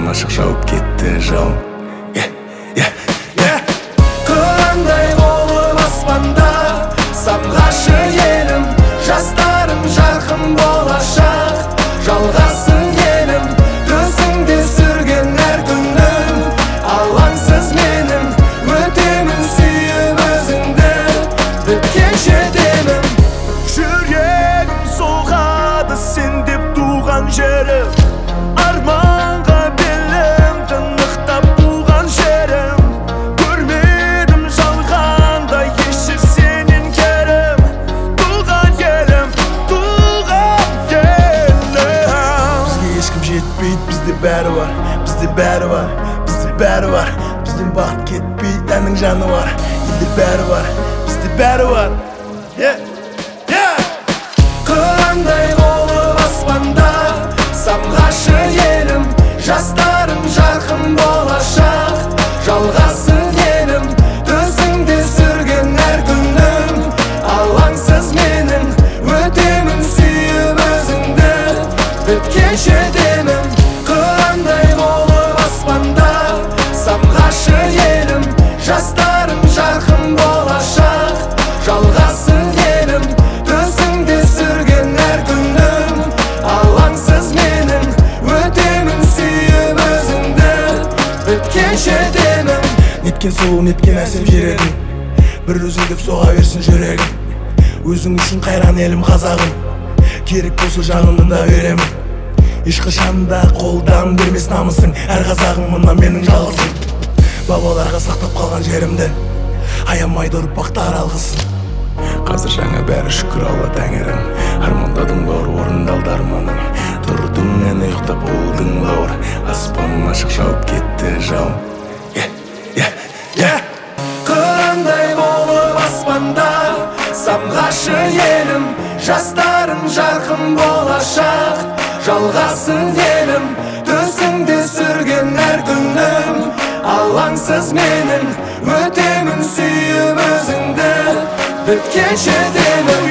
ашық жауып кетті жауын. Қырандай болып аспанда самғашы елім, жастарым жарқын болашақ жалғасын елім. Төсіңде сүрген әр күнім алаңсыз менің, өтемін сүйіп өзіңді біткенше демім. Жүрегім соғады сен деп туған жерім, арманға белім тынықтап туған жерім. Көрмедім жалғанда ешір сенен керім, туған елім, туған елім. Бізге ешкім жетпейді, бізде бәрі бар, бізде бәрі бар, бізде бәрі бар. Бізден бақыт кетпейді, әннің жаны бар, елде бәрі бар, бізде бәрі бар. Қырандай болып аспанда самғашы елім, жастарым жарқын болашақ жалғасын елім. Төсіңде сүрген әр күнім алаңсыз менің, өтемін сүйіп өзіңді біткенше демім. Қырандай болып аспанда самғашы елім, жастарым жарқын болашақ жалғасын елім. Төсіңде сүрген әр күнім алаңсыз менің, өтемін сүйіп өзіңді біткенше демім. Неткен сұлу, неткен әсем жер едің, бір өзің деп соға берсін жүрегім. Өзің үшін қайран елім қазағым, керек болса жағымды да беремін. Ешқашан да қолдан бермес намысың, әр қазағым мына менің жалғызым. Бабаларға сақтап қалған жерімді аямайды ұрпақтар алғысын. Қазір жаңа бәрі шүкір Алла тәңірім, армандадың бауыр, орындалды арманың. Тұрдың әне ұйықтап болдың бауыр, аспан ашық жауып кетті жауын. Қырандай болып аспанда самғашы елім, жастарым жарқын болашақ жалғасын елім. Төсіңде сүрген әр күнім алаңсыз менің, өтемін сүйіп өзіңді біткенше демім.